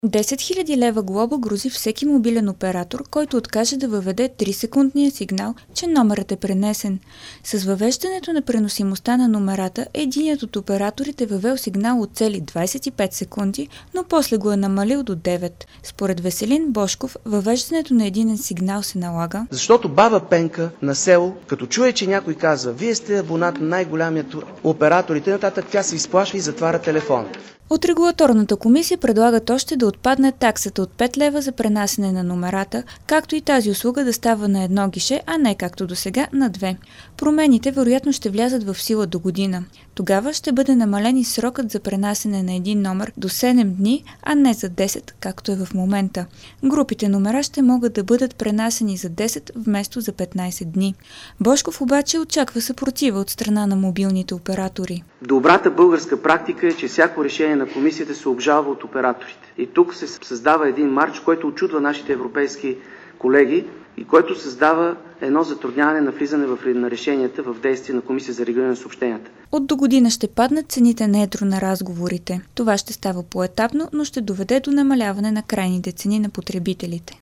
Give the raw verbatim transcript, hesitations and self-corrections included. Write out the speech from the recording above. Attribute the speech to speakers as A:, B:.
A: десет хиляди лева глоба грози всеки мобилен оператор, който откаже да въведе три-секундния сигнал, че номерът е пренесен. С въвеждането на преносимостта на номерата, единият от операторите въвел сигнал от цели двадесет и пет секунди, но после го е намалил до девет. Според Веселин Божков, въвеждането на единен сигнал се налага,
B: защото баба Пенка на село, като чуе, че някой казва: "Вие сте абонат на най-голямият оператор", и нататък, тя се изплашва и затваря телефона.
A: От регулаторната комисия предлагат още да отпадне таксата от пет лева за пренасене на номерата, както и тази услуга да става на едно гише, а не както до сега на две. Промените вероятно ще влязат в сила до година. Тогава ще бъде намален и срокът за пренасене на един номер до седем дни, а не за десет, както е в момента. Групите номера ще могат да бъдат пренасени за десет вместо за петнадесет дни. Божков обаче очаква съпротива от страна на мобилните оператори.
B: Добрата българска практика е, че всяко решение на комисията се обжалва от операторите. И тук се създава един марч, който очудва нашите европейски колеги и който създава едно затрудняване на влизане в на решенията в действие на Комисия за регулиране на съобщенията.
A: От до година ще паднат цените на едро на разговорите. Това ще става поетапно, но ще доведе до намаляване на крайните цени на потребителите.